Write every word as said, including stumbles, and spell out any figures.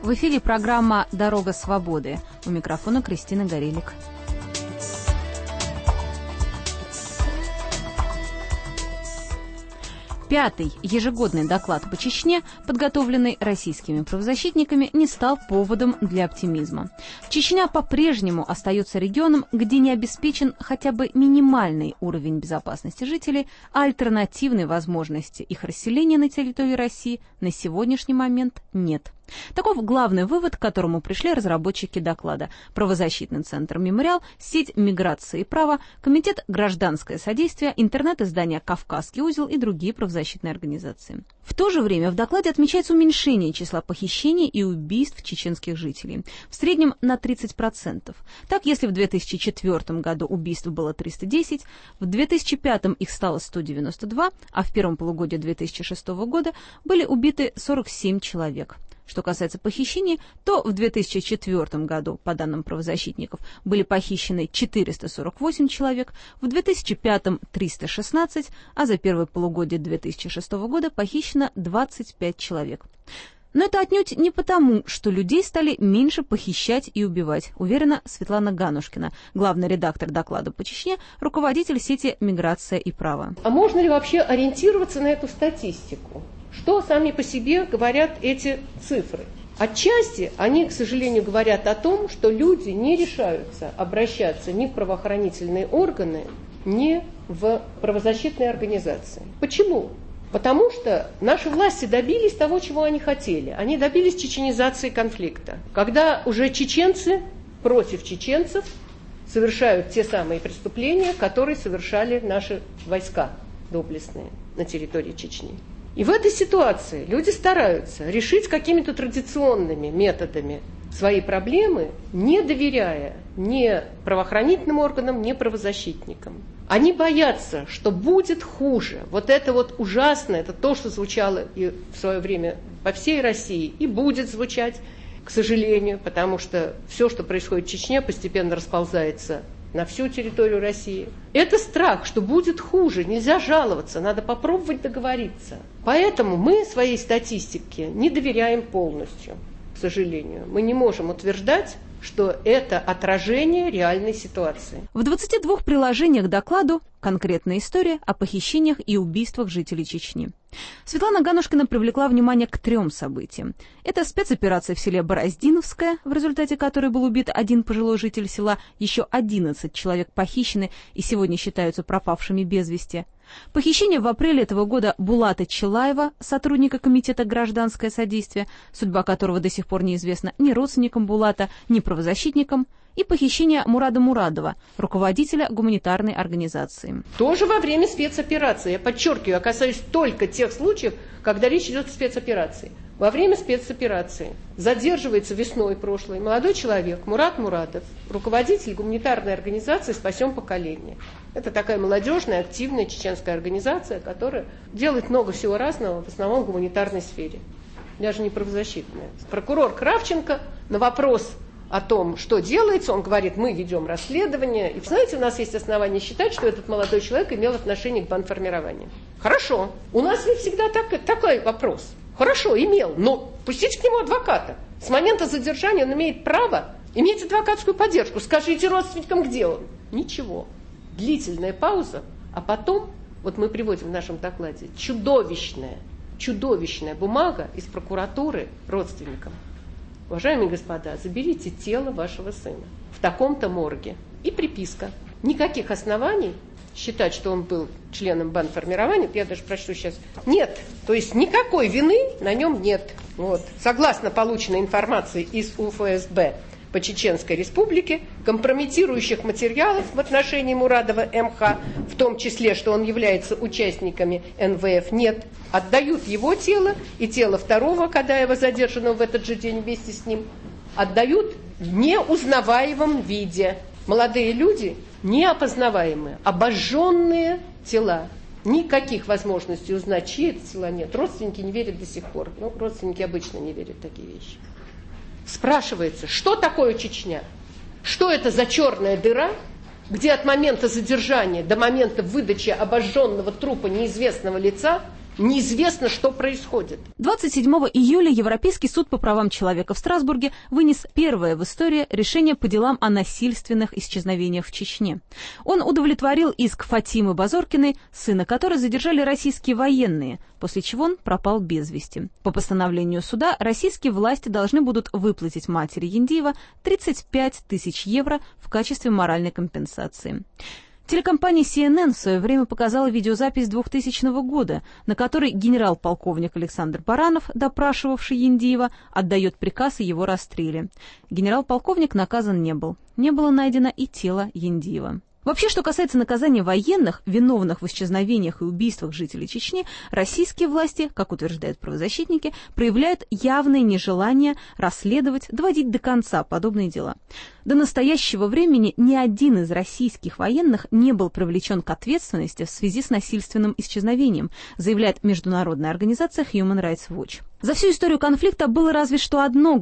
В эфире программа «Дорога свободы». У микрофона Кристина Горелик. Пятый ежегодный доклад по Чечне, подготовленный российскими правозащитниками, не стал поводом для оптимизма. Чечня по-прежнему остается регионом, где не обеспечен хотя бы минимальный уровень безопасности жителей, а альтернативной возможности их расселения на территории России на сегодняшний момент нет. Таков главный вывод, к которому пришли разработчики доклада: правозащитный центр «Мемориал», сеть «Миграция и право», комитет «Гражданское содействие», интернет-издание «Кавказский узел» и другие правозащитные организации. В то же время в докладе отмечается уменьшение числа похищений и убийств чеченских жителей, в среднем на тридцать процентов. Так, если в две тысячи четвёртом году убийств было триста десять, в две тысячи пятом их стало сто девяносто два, а в первом полугодии две тысячи шестого года были убиты сорок семь человек. Что касается похищений, то в две тысячи четвёртом году, по данным правозащитников, были похищены четыреста сорок восемь человек, в две тысячи пятом – триста шестнадцать, а за первое полугодие две тысячи шестого года похищено двадцать пять человек. Но это отнюдь не потому, что людей стали меньше похищать и убивать, уверена Светлана Ганушкина, главный редактор доклада по Чечне, руководитель сети «Миграция и право». А можно ли вообще ориентироваться на эту статистику? Что сами по себе говорят эти цифры? Отчасти они, к сожалению, говорят о том, что люди не решаются обращаться ни в правоохранительные органы, ни в правозащитные организации. Почему? Потому что наши власти добились того, чего они хотели. Они добились чеченизации конфликта. Когда уже чеченцы против чеченцев совершают те самые преступления, которые совершали наши войска доблестные на территории Чечни. И в этой ситуации люди стараются решить какими-то традиционными методами свои проблемы, не доверяя ни правоохранительным органам, ни правозащитникам. Они боятся, что будет хуже. Вот это вот ужасно, это то, что звучало и в свое время по всей России, и будет звучать, к сожалению, потому что все, что происходит в Чечне, постепенно расползается на всю территорию России. Это страх, что будет хуже, нельзя жаловаться, надо попробовать договориться. Поэтому мы своей статистике не доверяем полностью, к сожалению. Мы не можем утверждать, что это отражение реальной ситуации. В двадцати двух приложениях к докладу конкретная история о похищениях и убийствах жителей Чечни. Светлана Ганушкина привлекла внимание к трем событиям. Это спецоперация в селе Бороздиновское, в результате которой был убит один пожилой житель села, еще одиннадцать человек похищены и сегодня считаются пропавшими без вести. Похищение в апреле этого года Булата Челаева, сотрудника комитета «Гражданское содействие», судьба которого до сих пор неизвестна ни родственникам Булата, ни правозащитникам, и похищение Мурада Мурадова, руководителя гуманитарной организации. Тоже во время спецоперации. Я подчеркиваю, я касаюсь только тех случаев, когда речь идет о спецоперации. Во время спецоперации задерживается весной прошлой молодой человек Мурад Мурадов, руководитель гуманитарной организации «Спасем поколение». Это такая молодежная, активная чеченская организация, которая делает много всего разного, в основном в гуманитарной сфере, даже не правозащитная. Прокурор Кравченко на вопрос о том, что делается, он говорит: мы ведем расследование. И, знаете, у нас есть основания считать, что этот молодой человек имел отношение к бандформированию. Хорошо. У нас ведь всегда так, такой вопрос. Хорошо, имел, но пустите к нему адвоката. С момента задержания он имеет право иметь адвокатскую поддержку. Скажите родственникам, где он. Ничего. Длительная пауза, а потом, вот мы приводим в нашем докладе, чудовищная, чудовищная бумага из прокуратуры родственникам. Уважаемые господа, заберите тело вашего сына в таком-то морге. И приписка. Никаких оснований считать, что он был членом бандформирования, я даже прочту сейчас, нет. То есть никакой вины на нем нет. Вот. Согласно полученной информации из У Эф Эс Бэ по Чеченской Республике, компрометирующих материалов в отношении Мурадова Эм Ха, в том числе, что он является участниками Эн Вэ Эф, нет. Отдают его тело и тело второго Кадаева, задержанного в этот же день вместе с ним, отдают в неузнаваемом виде. Молодые люди неопознаваемые, обожженные тела. Никаких возможностей узнать, чьи это тела, нет. Родственники не верят до сих пор. Ну, родственники обычно не верят в такие вещи. Спрашивается, что такое Чечня? Что это за черная дыра, где от момента задержания до момента выдачи обожженного трупа неизвестного лица Неизвестно, что происходит. двадцать седьмого июля Европейский суд по правам человека в Страсбурге вынес первое в истории решение по делам о насильственных исчезновениях в Чечне. Он удовлетворил иск Фатимы Базоркиной, сына которой задержали российские военные, после чего он пропал без вести. По постановлению суда российские власти должны будут выплатить матери Яндиева тридцать пять тысяч евро в качестве моральной компенсации. Телекомпания си эн эн в свое время показала видеозапись двухтысячного года, на которой генерал-полковник Александр Баранов, допрашивавший Яндиева, отдает приказ о его расстреле. Генерал-полковник наказан не был. Не было найдено и тело Яндиева. Вообще, что касается наказания военных, виновных в исчезновениях и убийствах жителей Чечни, российские власти, как утверждают правозащитники, проявляют явное нежелание расследовать, доводить до конца подобные дела. До настоящего времени ни один из российских военных не был привлечен к ответственности в связи с насильственным исчезновением, заявляет международная организация Human Rights Watch. За всю историю конфликта было разве что одно